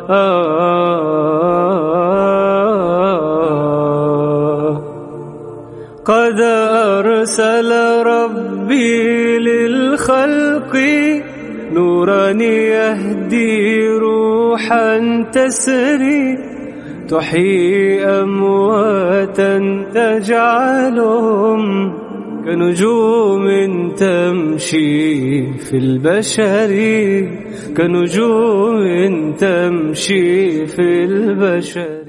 قد أرسل ربي للخلق نورا يهدي روحا تسري تحيي أمواتا تجعلهم كنجوم تمشي في البشر كنجوم تمشي في البشر.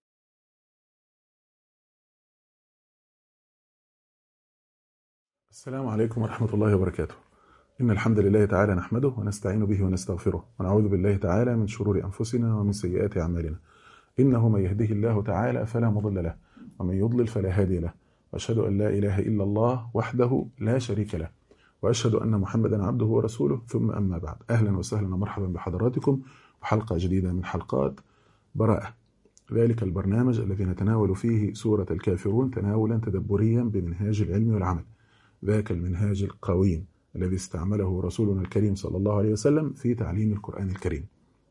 السلام عليكم ورحمة الله وبركاته. إن الحمد لله تعالى نحمده ونستعين به ونستغفره ونعوذ بالله تعالى من شرور أنفسنا ومن سيئات أعمالنا. إنه من يهده الله تعالى فلا مضل له ومن يضلل فلا هادي له، وأشهد أن لا إله إلا الله وحده لا شريك له، وأشهد أن محمدا عبده ورسوله، ثم أما بعد. أهلا وسهلا ومرحبا بحضراتكم وحلقة جديدة من حلقات براءة، ذلك البرنامج الذي نتناول فيه سورة الكافرون تناولا تدبريا بمنهاج العلم والعمل، ذاك المنهاج القويم الذي استعمله رسولنا الكريم صلى الله عليه وسلم في تعليم القرآن الكريم.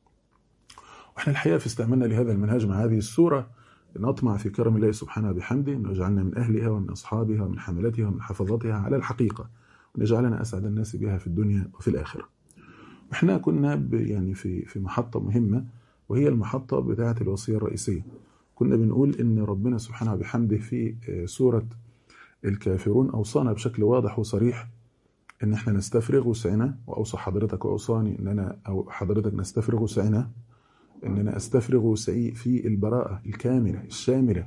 وإحنا الحقيقة في استعمالنا لهذا المنهاج مع هذه السورة نطمع في كرم الله سبحانه وبحمده أن يجعلنا من أهلها ومن أصحابها ومن حملتها ومن حفظتها على الحقيقة، وأن يجعلنا أسعد الناس بها في الدنيا وفي الآخرة. وإحنا كنا يعني في محطة مهمة، وهي المحطة بتاعة الوصية الرئيسية. كنا بنقول إن ربنا سبحانه وبحمده في سورة الكافرون أوصانا بشكل واضح وصريح إن إحنا نستفرغ وسعنا، وأوصى حضرتك وأوصاني إن أنا أو حضرتك نستفرغ وسعنا، إن أنا أستفرغ وسعي في البراءة الكاملة الشاملة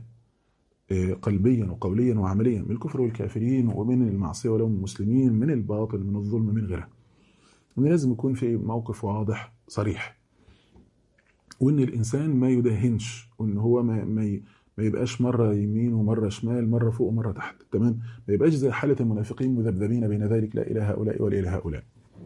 قلبيا وقوليا وعمليا من الكفر والكافرين ومن المعصية ولوم المسلمين، من الباطل من الظلم من غيرها. إن لازم يكون في موقف واضح صريح، وإن الإنسان ما يداهنش، وإن هو ما يبقاش مرة يمين ومرة شمال، مرة فوق ومرة تحت، تمام؟ ما يبقاش زي حالة المنافقين مذبذبين بين ذلك، لا إله هؤلاء ولا إله هؤلاء.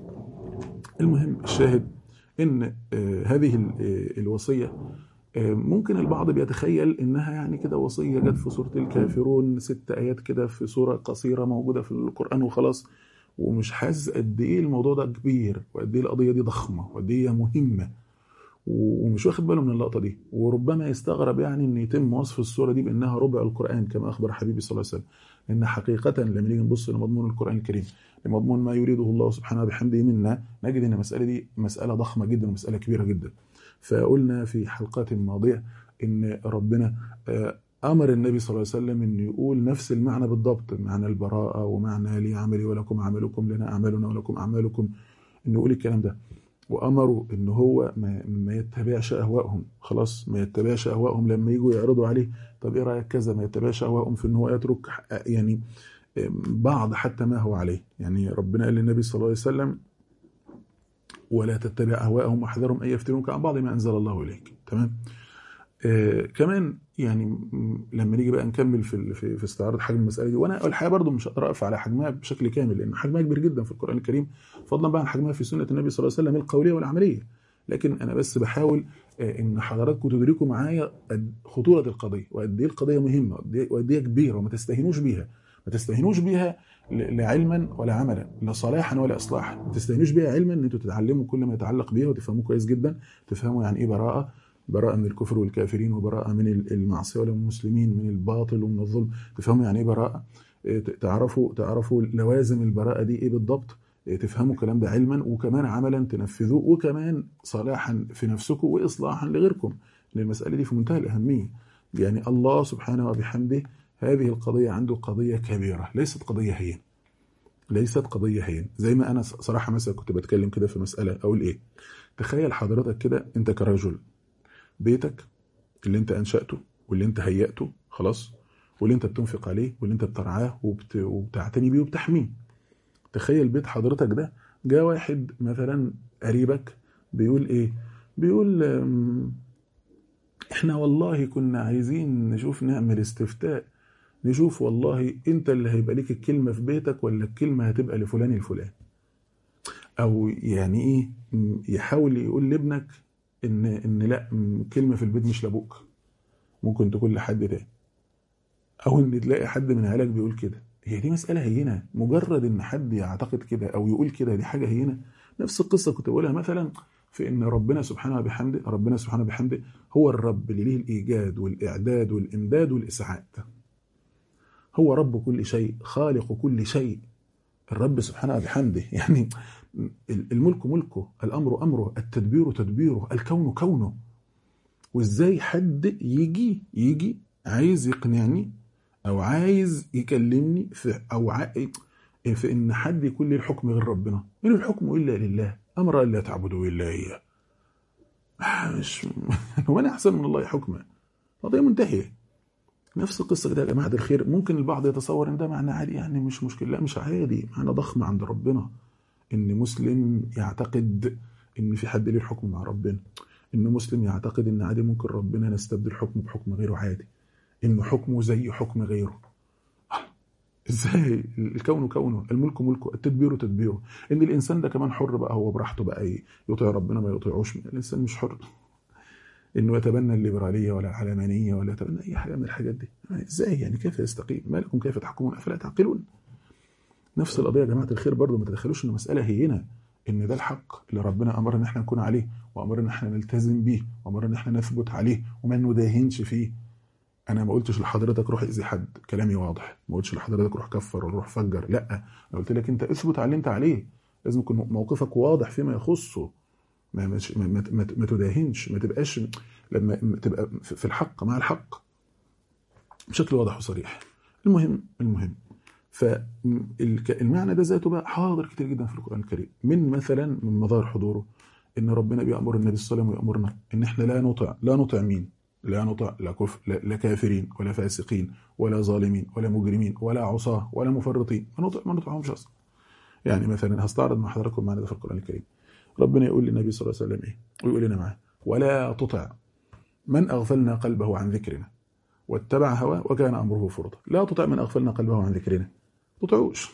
المهم الشاهد إن هذه الوصية ممكن البعض بيتخيل إنها يعني كده وصية جت في سورة الكافرون 6 آيات كده في سورة قصيرة موجودة في القرآن وخلاص، ومش حاسس قد إيه الموضوع ده كبير، وقد إيه القضية دي ضخمة، وقد إيه مهمة، ومش واخد باله من اللقطة دي. وربما يستغرب يعني ان يتم وصف السورة دي بانها ربع القرآن كما اخبر حبيبي صلى الله عليه وسلم. لان حقيقة لما نيجي نبص لمضمون القرآن الكريم، لمضمون ما يريده الله سبحانه وبحمده منا، نجد ان المسألة دي مسألة ضخمة جدا ومسألة كبيرة جدا. فقلنا في حلقات ماضية ان ربنا امر النبي صلى الله عليه وسلم ان يقول نفس المعنى بالضبط، معنى البراءة ومعنى لي عملي ولكم عملكم لنا اعمالنا ولكم اعمالكم، ان يقول الكلام ده. وأمروا إن هو ما يتبعش أهواءهم، خلاص ما يتبعش أهواءهم لما يجوا يعرضوا عليه طب إيه رأيك كذا، ما يتبعش أهواءهم في إن هو يترك يعني بعض حتى ما هو عليه. يعني ربنا قال للنبي صلى الله عليه وسلم ولا تتبع أهواءهم واحذرهم أن يفتنوك عن بعض ما أنزل الله إليك، تمام؟ كمان يعني لما نيجي بقى نكمل في استعراض حجم المسألة دي، وانا الحقيقه برضو مش هقدر اقف على حجمها بشكل كامل لان حجمها كبير جدا في القرآن الكريم، فضلا بقى عن حجمها في سنة النبي صلى الله عليه وسلم القولية والعملية. لكن انا بس بحاول ان حضراتكم تدركوا معايا خطورة القضية، وقد ايه القضية مهمة، وقد ايه كبيرة، وما تستهينوش بيها، ما تستهينوش بيها لا علما ولا عملا، لا صلاحا ولا اصلاحا. ما تستهينوش بيها علما ان انتوا تتعلموا كل ما يتعلق بيها وتفهموه كويس جدا، تفهموا يعني ايه براءة من الكفر والكافرين، وبراءة من المعصية والمسلمين، من الباطل ومن الظلم، تفهموا يعني ايه براءة، تعرفوا لوازم البراءة دي ايه بالضبط، تفهموا الكلام ده علما وكمان عملا تنفذوه، وكمان صلاحا في نفسكم واصلاحا لغيركم، لان المسألة دي في منتهى الأهمية. يعني الله سبحانه وبحمده هذه القضية عنده قضية كبيرة، ليست قضية هين، ليست قضية هين. زي ما انا صراحة مثلا كنت بتكلم كده في مسألة اقول ايه، تخيل حضرتك كده انت كرجل بيتك اللي انت انشأته واللي انت هيأته خلاص، واللي انت بتنفق عليه واللي انت بترعاه وبتعتني بيه وبتحميه. تخيل بيت حضرتك ده جاء واحد مثلا قريبك بيقول ايه، بيقول احنا والله كنا عايزين نشوف نعمل استفتاء، نشوف والله انت اللي هيبقى ليك الكلمة في بيتك ولا الكلمة هتبقى لفلان الفلان. او يعني ايه، يحاول يقول لابنك ان لا كلمة في البيت مش لابوك، ممكن تكون لحد تاني، او ان تلاقي حد من عيالك بيقول كده. هي دي مسألة هينة؟ مجرد ان حد يعتقد كده او يقول كده دي حاجة هينة؟ نفس القصة كنت بقولها مثلا في ان ربنا سبحانه وبحمده هو الرب اللي ليه الايجاد والاعداد والامداد والاسعاد. هو رب كل شيء، خالق كل شيء، الرب سبحانه وبحمده. يعني الملك ملكه، الامر امره، التدبير تدبيره، الكون كونه. وازاي حد يجي عايز يقنعني او عايز يكلمني في ان حد يكون لي الحكم غير ربنا؟ ان الحكم الا لله، امر الا تعبدوا الا اياه. مش هو انا احسن من الله حكما؟ قضيه منتهيه. نفس القصه كده يا جماعه الخير. ممكن البعض يتصور ان ده معنى عادي، يعني مش مشكله. لا، مش عادي، معنى ضخم عند ربنا. ان مسلم يعتقد ان في حد ليه الحكم مع ربنا، ان مسلم يعتقد ان عادي ممكن ربنا نستبدل حكم بحكم غيره عادي، انه حكمه زي حكم غيره. ازاي؟ الكون كونه، الملك ملكه، التدبير تدبيره. ان الانسان ده كمان حر بقى، هو براحته بقى يطيع ربنا ما يطيعوش. الانسان مش حر انه يتبنى الليبراليه ولا العلمانيه ولا يتبنى اي حاجه من الحاجات دي. ازاي يعني؟ كيف يستقيم؟ ما لكم كيف تحكمون افلا تعقلون؟ نفس القضيه يا جماعه الخير برضه. ما تتخيلوش ان مساله هينه، ان ده الحق اللي ربنا امرنا ان احنا نكون عليه، وامرنا ان احنا نلتزم بيه، وامرنا ان احنا نثبت عليه وما نداهنش فيه. انا ما قلتش لحضرتك روح اذي حد، كلامي واضح. ما قلتش لحضرتك روح كفر ولا روح فجر، لا. انا قلت لك انت اثبت على اللي انت عليه. لازم يكون موقفك واضح فيما يخصه. ما تداهنش، ما تبقاش لما تبقى في الحق مع الحق بشكل واضح وصريح. المهم فالمعنى ده ذاته بقى حاضر كتير جدا في القرآن الكريم. مثلا من مظاهر حضوره ان ربنا بيأمر النبي صلى الله عليه وسلم ويأمرنا ان احنا لا نطع مين؟ لا نطع لا كافرين ولا فاسقين ولا ظالمين ولا مجرمين ولا عصاة ولا مفرطين. ما نطعهمش اصلا. يعني مثلا هستعرض مع حضراتكم معنى ده في القرآن الكريم. ربنا يقول للنبي صلى الله عليه وسلم ايه؟ ويقول لنا معاه: ولا تطع من اغفلنا قلبه عن ذكرنا واتبع هواه وكان امره فرطا. لا تطع من اغفلنا قلبه عن ذكرنا، ما تطيعوش.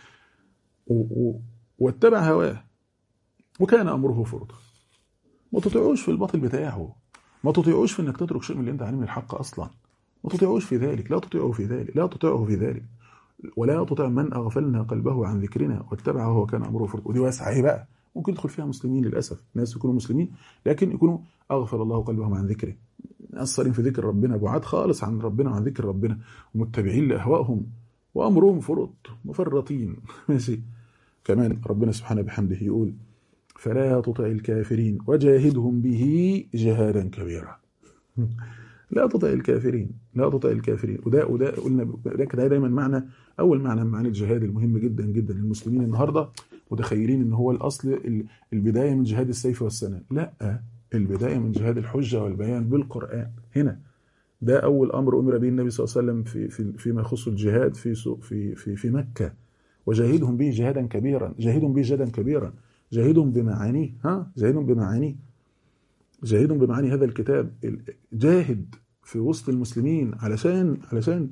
واتبع هواه وكان امره فرطا. ما تطيعوش في الباطل بتاعه، ما تطيعوش في انك تترك شيء من اللي انت عليه من الحق اصلا. ما تطيعوش في ذلك، لا تطيعه في ذلك، لا تطيعه في ذلك. ولا تطع من اغفلنا قلبه عن ذكرنا واتبع هواه وكان امره فرطا. ودي واسعه ايه بقى؟ ممكن يدخل فيها مسلمين للاسف، ناس يكونوا مسلمين لكن يكونوا اغفل الله قلبهم عن ذكره، مقصرين في ذكر ربنا، بعاد خالص عن ربنا وعن ذكر ربنا، ومتبعين لاهوائهم وامرهم فرط، مفرطين. ماشي. كمان ربنا سبحانه بحمده يقول: فلا تطع الكافرين وجاهدهم به جهادا كبيرا. لا تطع الكافرين، لا تطع الكافرين. وده قلنا ده دايما معنى، اول معنى من معاني الجهاد المهم جدا جدا. المسلمين النهارده متخيلين ان هو الاصل البدايه من جهاد السيف والسنان. لا، البدايه من جهاد الحجه والبيان بالقران. هنا ده اول امر امر به النبي صلى الله عليه وسلم فيما يخص الجهاد في مكه. وجاهدهم به جهادا كبيرا، جاهدهم به جهادا كبيرا، جاهدهم بمعانيه. جاهدهم بمعانيه، جاهدهم بمعاني هذا الكتاب. جاهد في وسط المسلمين علشان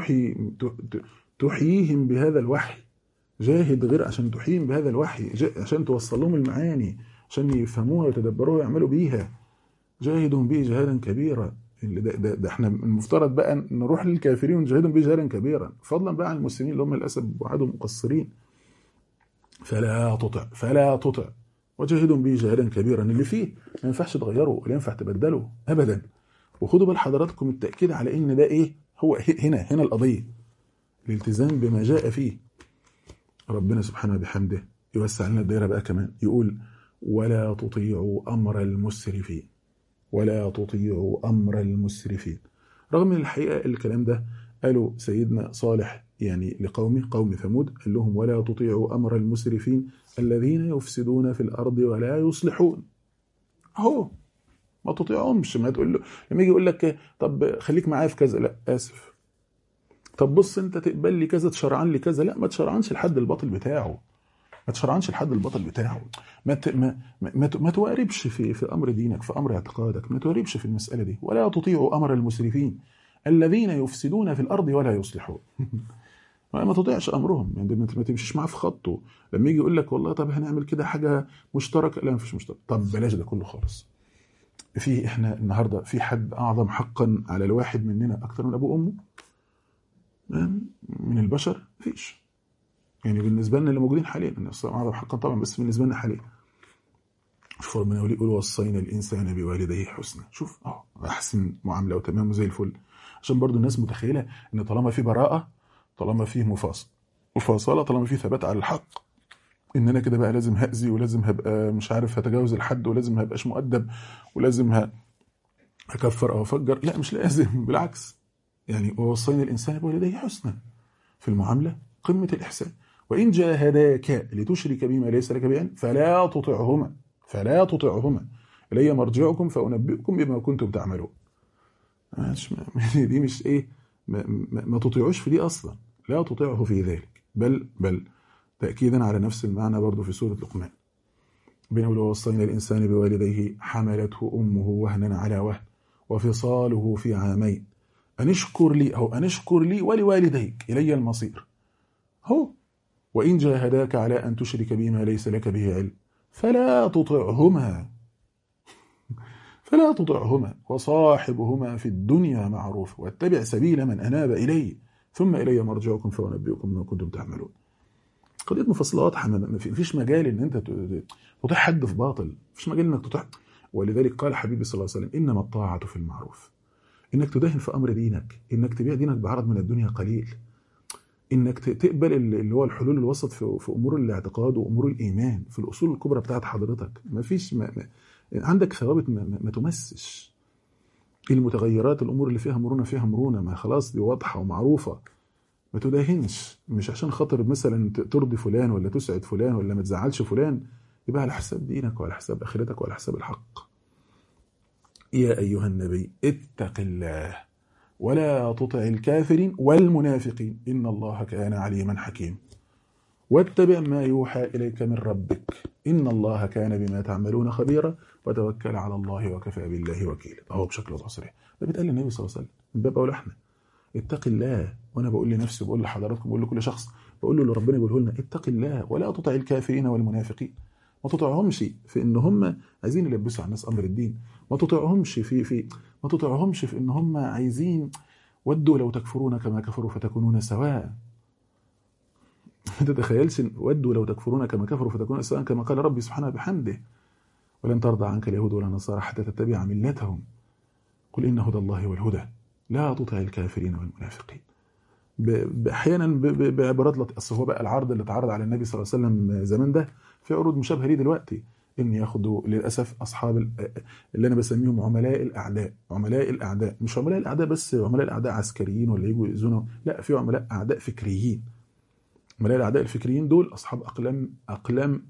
تحييهم بهذا الوحي. جاهد غير عشان تحييهم بهذا الوحي، عشان توصل لهم المعاني، عشان يفهموها ويتدبروها ويعملوا بيها. جاهدهم به جهادا كبيرا. ده احنا المفترض بقى نروح للكافرين ونجاهدهم به جهادا كبيرا، فضلا بقى عن المسلمين اللي هم للاسف بعضهم مقصرين. فلا تطع وجاهدهم به جهادا كبيرا. اللي فيه ما ينفعش تغيره ولا ينفع تبدله ابدا. وخدوا بال حضراتكم التاكيد على ان ده ايه هو. هنا القضيه الالتزام بما جاء فيه. ربنا سبحانه بحمده يوسع لنا الدائره بقى كمان، يقول: ولا تطيعوا امر المسرفين، ولا تطيعوا امر المسرفين. رغم من الحقيقه الكلام ده قالوا سيدنا صالح يعني لقومه، قوم ثمود، قال لهم: ولا تطيعوا امر المسرفين الذين يفسدون في الارض ولا يصلحون. اهو ما تطيعهمش. ما تقول له لما يجي يقول لك طب خليك معايا في كذا، لا اسف. طب بص انت تقبل لي كذا، تشرعن لي كذا، لا ما تشرعنش لحد الباطل بتاعه، ما تشرعنش لحد الباطل بتاعه. ما تواربش في امر دينك، في امر اعتقادك، ما تواربش في المساله دي. ولا تطيعوا امر المسرفين الذين يفسدون في الارض ولا يصلحون. ما تطيعش امرهم، يعني ما تمشيش معاه في خطه. لما يجي يقول لك والله طب هنعمل كده حاجه مشتركه، لا ما فيش مشترك. طب بلاش ده كله خالص. احنا النهارده في حد اعظم حقا على الواحد مننا اكتر من ابوه وامه من البشر؟ مفيش. يعني بالنسبه لنا اللي موجودين حاليا، انا اصلا اعظم حقا طبعا، بس بالنسبه لنا حاليا شوف ربنا يقول وصينا الانسان بوالديه حسنا. شوف احسن معامله وتمام زي الفل، عشان برضو الناس متخيله ان طالما في براءه، طالما فيه مفاصله، طالما في ثبات على الحق، ان انا كده بقى لازم هاذي، ولازم هبقى مش عارف هتجاوز الحد، ولازم هبقاش مؤدب، ولازم هكفر او افجر. لا مش لازم، بالعكس. يعني ووصينا الانسان بوالديه حسنا، في المعامله قمه الاحسان. وان جاهداك لتشرك بما ليس لك به علم فلا تطعهما الي مرجعكم فانبئكم بما كنتم تعملون. دي مش ايه، ما تطيعوش في دي اصلا، لا تطيعه في ذلك، بل تاكيدا على نفس المعنى برضو في سوره لقمان، بنقول ووصينا الانسان بوالديه حملته امه وهنا على وهن وفصاله في عامين ان اشكر لي ولوالديك الي المصير. هو وان جاهداك على ان تشرك بما ليس لك به علم فلا تطعهما وصاحبهما في الدنيا معروف واتبع سبيل من اناب الي ثم الي مرجعكم فانبئكم بما كنتم تعملون. قضيه مفصله واضحه، ما فيش مجال ان انت تطيع حد في باطل، مفيش مجال انك تطيع. ولذلك قال حبيبي صلى الله عليه وسلم انما الطاعه في المعروف، انك تداهن في امر دينك، انك تبيع دينك بعرض من الدنيا قليل، انك تقبل اللي هو الحلول الوسط في امور الاعتقاد وامور الايمان، في الاصول الكبرى بتاعت حضرتك. مفيش عندك ثوابت ما تمسش المتغيرات، الامور اللي فيها مرونه ما خلاص دي واضحه ومعروفه. ما تداهنش، مش عشان خاطر مثلا ترضي فلان ولا تسعد فلان ولا ما تزعلش فلان، يبقى على حساب دينك وعلى حساب اخرتك وعلى حساب الحق. يا ايها النبي اتق الله ولا تطع الكافرين والمنافقين ان الله كان عليما حكيما واتبع ما يوحى اليك من ربك ان الله كان بما تعملون خبيرا وتوكل على الله وكفى بالله وكيلا. اهو بشكل واضح صريح ده بيتقال للنبي صلى الله عليه وسلم من باب اولى احنا. اتق الله، وانا بقول لنفسي وبقول لحضراتكم وبقول لكل شخص، بقول له اللي ربنا يقوله لنا اتق الله ولا تطع الكافرين والمنافقين. ما تطيعهمش في ان هم عايزين يلبسوا على الناس امر الدين، ما تطيعهمش ما تطيعهمش في ان هم عايزين ودوا لو تكفرون كما كفروا فتكونون سواء. ما تتخيلش ودوا لو تكفرون كما كفروا فتكونون سواء، كما قال ربي سبحانه بحمده ولن ترضى عنك اليهود ولا النصارى حتى تتبع ملتهم قل ان هدى الله هو الهدى لا تطع الكافرين والمنافقين. احيانا بعبارات اصل هو بقى العرض اللي اتعرض على النبي صلى الله عليه وسلم زمان ده في عروض مشابهه ليه دلوقتي، ان ياخدوا للاسف اصحاب اللي انا بسميهم عملاء الاعداء، مش عملاء الاعداء بس عملاء الاعداء عسكريين ولا يجوا يؤذونا، لا في عملاء اعداء فكريين. عملاء الاعداء الفكريين دول اصحاب اقلام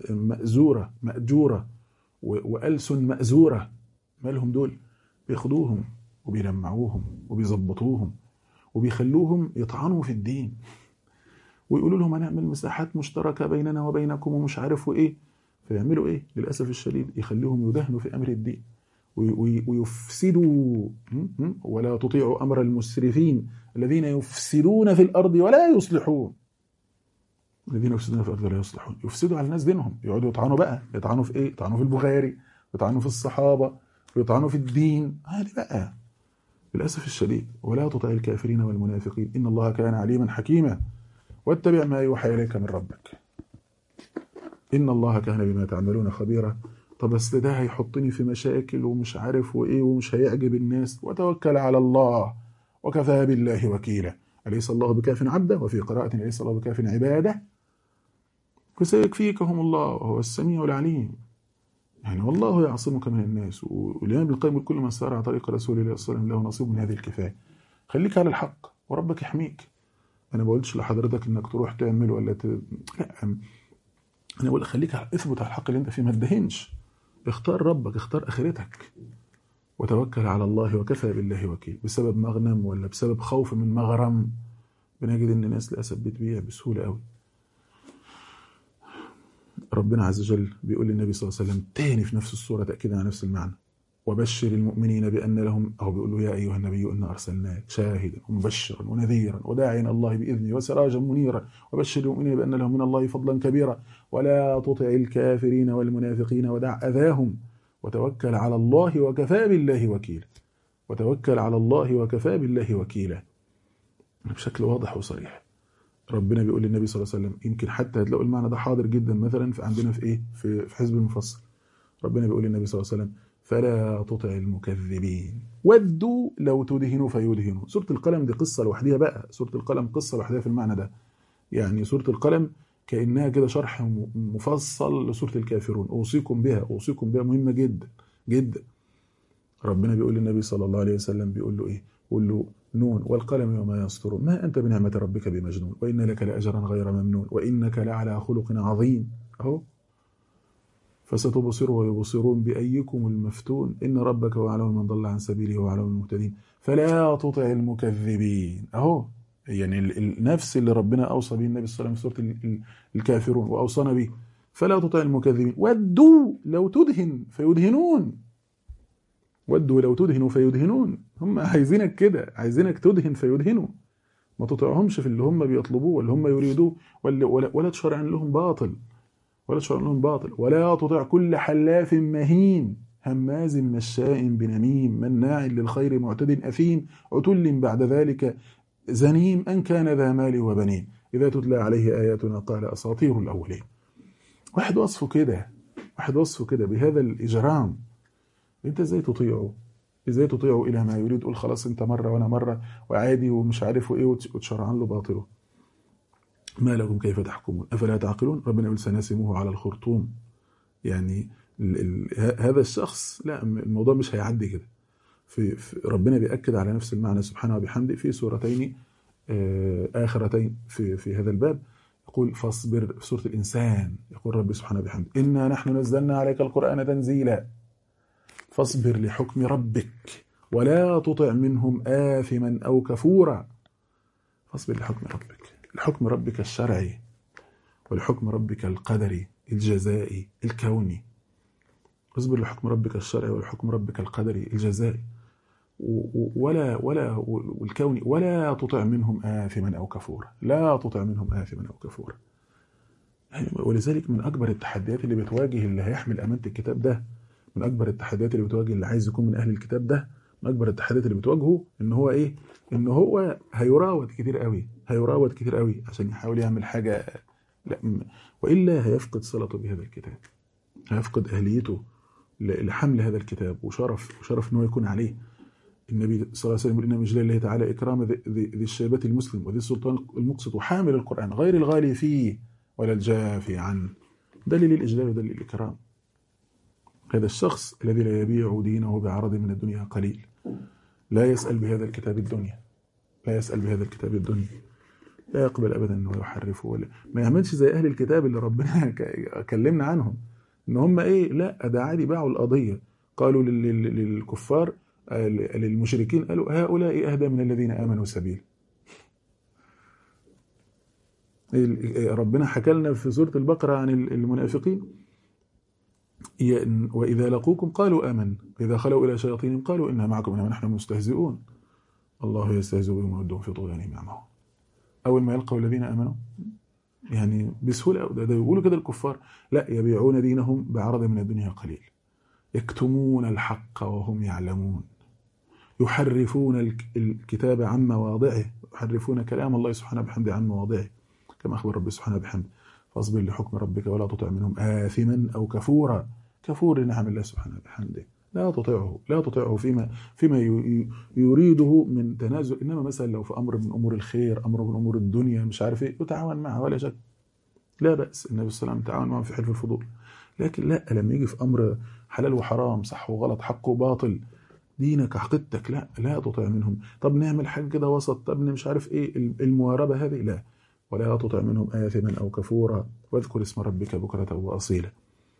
ماجوره والسن مازوره. مالهم دول؟ بياخدوهم وبيلمعوهم وبيظبطوهم وبيخلوهم يطعنوا في الدين ويقولوا لهم هنعمل مساحات مشتركه بيننا وبينكم ومش عارف وايه. فيعملوا ايه؟ للاسف الشديد يخليهم يدهنوا في امر الدين ويفسدوا. ولا تطيعوا امر المسرفين الذين يفسدون في الارض ولا يصلحون. الذين يفسدون في الارض ولا يصلحون، يفسدوا على الناس دينهم، يقعدوا يطعنوا بقى، يطعنوا في ايه؟ يطعنوا في البخاري، يطعنوا في الصحابه، يطعنوا في الدين. هذه بقى للاسف الشديد. ولا تطع الكافرين والمنافقين ان الله كان عليما حكيما واتبع ما يوحى اليك من ربك ان الله كان بما تعملون خبيرا. طب اصل ده هيحطني في مشاكل ومش عارف وايه ومش هيعجب الناس. وتوكل على الله وكفى بالله وكيلا. اليس الله بكاف عبده؟ وفي قراءة اليس الله بكاف عباده؟ فسيكفيكهم الله وهو السميع العليم. يعني والله يعصمك من الناس. والإمام ابن القيم كل من سار على طريق رسول الله صلى الله عليه وسلم له نصيب من هذه الكفاية. خليك على الحق وربك يحميك. انا ما بقولش لحضرتك انك تروح تعمل ولا لا، انا بقول خليك اثبت على الحق اللي انت فيه، ما تدهنش. اختار ربك، اختار اخرتك. وتوكل على الله وكفى بالله وكيل. بسبب مغنم ولا بسبب خوف من مغرم بنجد ان الناس للاسف بتبيع بسهوله قوي. ربنا عز وجل بيقول للنبي صلى الله عليه وسلم تاني في نفس السوره تاكيدا على نفس المعنى وبشر المؤمنين بأن لهم، أو بيقول له يا أيها النبي إنا أرسلناك شاهدا ومبشرا ونذيرا وداعيا الله بإذنه وسراجا منيرا وبشر المؤمنين بأن لهم من الله فضلا كبيرا ولا تطع الكافرين والمنافقين ودع أذاهم وتوكل على الله وكفى بالله وكيلا. وتوكل على الله وكفى بالله وكيلا بشكل واضح وصريح. ربنا بيقول للنبي صلى الله عليه وسلم، يمكن حتى هتلاقوا المعنى ده حاضر جدا مثلا في عندنا في ايه، في حزب المفصل. ربنا بيقول للنبي صلى الله عليه وسلم فلا تطع المكذبين ودوا لو تدهنوا فيدهنوا. سورة القلم دي قصة لوحدها بقى، سورة القلم قصة لوحدها في المعنى ده. يعني سورة القلم كأنها كده شرح مفصل لسورة الكافرون. أوصيكم بها، أوصيكم بها، مهمة جدا جدا. ربنا بيقول للنبي صلى الله عليه وسلم، بيقول له إيه؟ بيقول له نون والقلم وما يسطرون ما أنت بنعمة ربك بمجنون وإن لك لأجرا غير ممنون وإنك لعلى خلق عظيم. أهو فستبصر ويبصرون بأيكم المفتون إن ربك هو أعلم من ضل عن سبيله وأعلم المهتدين فلا تطع المكذبين. أهو يعني النفس اللي ربنا أوصى به النبي صلى الله عليه وسلم في سورة الكافرون وأوصانا به، فلا تطع المكذبين ودوا لو تدهن فيدهنون. ودوا لو تدهنوا فيدهنون، هم عايزينك كده، عايزينك تدهن فيدهنوا. ما تطيعهمش في اللي هم بيطلبوه واللي هم يريدوه، ولا تشرع لهم باطل، ولا تطع كل حلاف مهين هماز مشاء بنميم مناع للخير معتد أثيم عتل بعد ذلك زنيم أن كان ذا مال وبنين إذا تتلى عليه آياتنا قال أساطير الأولين. واحد وصفه كده بهذا الإجرام. أنت إزاي تطيعه إلى ما يريد؟ تقول خلاص أنت مرة وأنا مرة وعادي ومش عارف إيه وتشرعان له باطله. ما لكم كيف تحكمون أفلا تعقلون. ربنا يقول سنسمه على الخرطوم. يعني هذا الشخص لا، الموضوع مش هيعدي كده. في ربنا بيأكد على نفس المعنى سبحانه وبحمده في سورتين آخرتين في هذا الباب. يقول فاصبر في سورة الإنسان، يقول ربي سبحانه وبحمده إنا نحن نزلنا عليك القرآن تنزيلا فاصبر لحكم ربك ولا تطع منهم آثما أو كفورا. فاصبر لحكم ربك، لحكم ربك الشرعي ولحكم ربك القدري الجزائي الكوني. اصبر لحكم ربك الشرعي ولحكم ربك القدري الجزائي والكوني ولا تطع منهم آثما أو كفورا. لا تطع منهم آثما أو كفورا. يعني ولذلك من أكبر التحديات اللي بتواجه اللي هيحمل أمانة الكتاب ده، من أكبر التحديات اللي بتواجه اللي عايز يكون من أهل الكتاب ده، من أكبر التحديات اللي بتواجهه إن هو إيه؟ إن هو هيراود كتير قوي عشان يحاول يعمل حاجة، لا وإلا هيفقد صلته بهذا الكتاب، هيفقد أهليته لحمل هذا الكتاب وشرف إن هو يكون عليه. النبي صلى الله عليه وسلم يقول إن من جلال الله تعالى إكرام ذي الشيبة المسلم وذي السلطان المقسط وحامل القرآن غير الغالي فيه ولا الجافي عنه. دليل الإجلال ودليل الإكرام. هذا الشخص الذي لا يبيع دينه بعرض من الدنيا قليل، لا يسأل بهذا الكتاب الدنيا، لا يقبل أبدا أنه يحرفه ولا ما يعملش زي أهل الكتاب اللي ربنا كلمنا عنهم إن هم إيه، لا ده عادي باعوا القضية. قالوا للكفار للمشركين قالوا هؤلاء أهدى من الذين آمنوا سبيل. ربنا حكى لنا في سورة البقرة عن المنافقين وإذا لقوكم قالوا آمن وإذا خلوا إلى شياطينهم قالوا إنا معكم إنما نحن مستهزئون الله يستهزئ بهم ويمدهم في طغيانهم يعمهون. أول ما يلقوا الذين آمنوا يعني بسهولة ده يقولوا كده الكفار، لا يبيعون دينهم بعرض من الدنيا قليل يكتمون الحق وهم يعلمون يحرفون الكتاب عن مواضعه، يحرفون كلام الله سبحانه بحمده عن مواضعه كما أخبر ربي سبحانه بحمده فاصبر لحكم ربك ولا تطع منهم آثما أو كفورا. كفور نعم الله سبحانه بحمده، لا تطعه فيما يريده من تنازل. إنما مثلا لو في أمر من أمور الخير، أمر من أمور الدنيا مش عارف إيه، يتعاون معه ولا شك، لا بأس. النبي صلى الله عليه وسلم تعاون معه في حلف الفضول. لكن لا، لما يجي في أمر حلال وحرام، صح وغلط، حق وباطل، دينك عقيدتك، لا تطع منهم. طب نعمل حاجة كده وسط، طب مش عارف إيه المواربة هذه، لا. ولا تطع منهم آثما أو كفورا واذكر اسم ربك بكرة وأصيلا.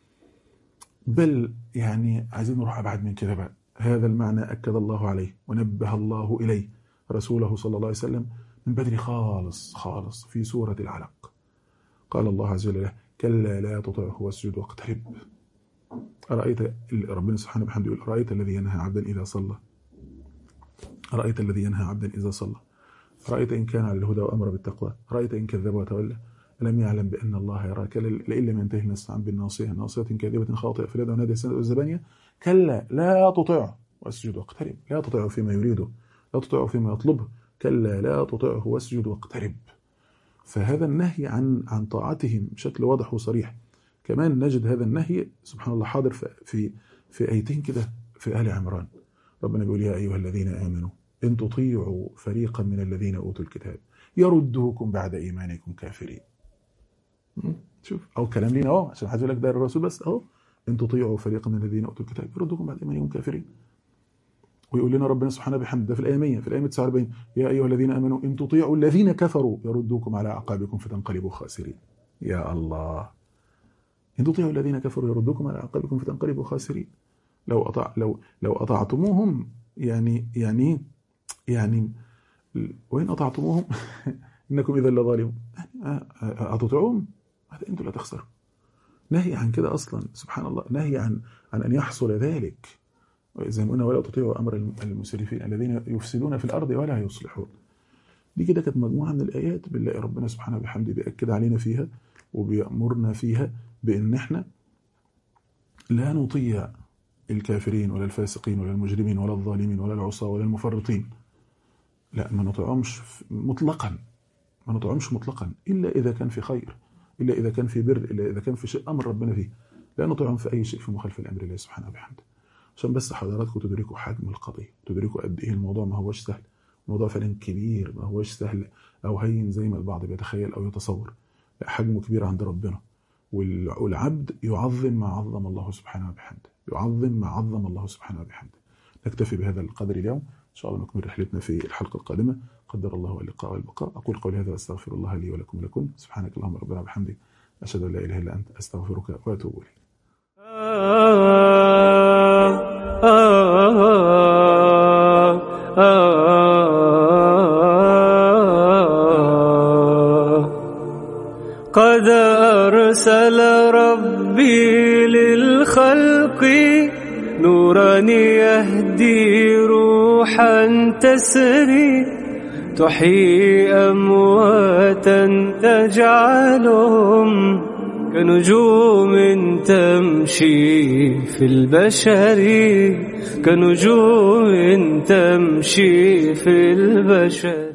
بل يعني عايزين نروح أبعد من كده بقى. هذا المعنى أكد الله عليه ونبه الله إليه رسوله صلى الله عليه وسلم من بدري خالص في سورة العلق. قال الله عز وجل كلا لا تطعه واسجد واقترب. أرأيت ربنا سبحانه بحمده يقول أرأيت الذي ينهى عبدا إذا صلى، أرأيت الذي ينهى عبدا إذا صلى، أرأيت إن كان على الهدى وأمر بالتقوى، أرأيت إن كذب وتولى ألم يعلم بأن الله يراك لئن لم ينتهي لنستعن بالناصية ناصية كاذبة خاطئة فليدع نادي السنة والزبانية كلا لا تطعه واسجد واقترب. لا تطعه فيما يريده، لا تطعه فيما يطلبه، كلا لا تطعه واسجد واقترب. فهذا النهي عن طاعتهم بشكل واضح وصريح كمان نجد هذا النهي سبحان الله حاضر في آيتين كده في آل عمران. ربنا بيقول يا أيها الذين آمنوا إن تطيعوا فريقا من الذين أوتوا الكتاب يردوكم بعد إيمانكم كافرين. شوف أو كلام لينا أهو عشان حد يقول لك ده الرسول بس أهو، إن تطيعوا فريقا من الذين أوتوا الكتاب يردوكم بعد إيمانكم كافرين. ويقول لنا ربنا سبحانه بحمد ده في الآية 100 في الآية 49 يا أيها الذين آمنوا إن تطيعوا الذين كفروا يردوكم على أعقابكم فتنقلبوا خاسرين. يا الله، إن تطيعوا الذين كفروا يردوكم على أعقابكم فتنقلبوا خاسرين. لو أطعتموهم يعني وإن أطعتموهم إنكم إذا لظالمون، أطيعوهم هذا أنتم لا تخسروا. نهي عن كده أصلا سبحان الله، نهي عن أن يحصل ذلك. زي ما قلنا ولا تطيعوا أمر المسرفين الذين يفسدون في الأرض ولا يصلحون. دي كده كانت مجموعة من الآيات بالله ربنا سبحانه وبحمده بيأكد علينا فيها وبيأمرنا فيها بأن احنا لا نطيع الكافرين ولا الفاسقين ولا المجرمين ولا الظالمين ولا العصاة ولا المفرطين. لا، ما نطيعهمش مطلقا، ما نطيعهمش مطلقا إلا إذا كان في خير، إلا إذا كان في بر، إلا إذا كان في شيء أمر ربنا فيه. لا نطيعهم في أي شيء في مخالفة الأمر الله سبحانه وبحمده. عشان بس حضراتكم تدركوا حجم القضية، تدركوا قد إيه الموضوع ما هوش سهل، الموضوع فعلا كبير، ما هوش سهل أو هين زي ما البعض بيتخيل أو يتصور. لا، حجمه كبير عند ربنا، والعبد يعظم ما عظم الله سبحانه وبحمده، يعظم ما عظم الله سبحانه وبحمده. نكتفي بهذا القدر اليوم، إن شاء الله نكمل رحلتنا في الحلقة القادمة. قدر الله اللقاء والبقاء. أقول قولي هذا وأستغفر الله لي ولكم ولكم. سبحانك اللهم ربنا وبحمدك، أشهد أن لا إله إلا أنت، أستغفرك وأتوب إليك. قد أرسل ربي للخلق نورا يهدي روحا تسري تحيي أمواتا تجعلهم كنجوم تمشي في البشر، كنجوم تمشي في البشر.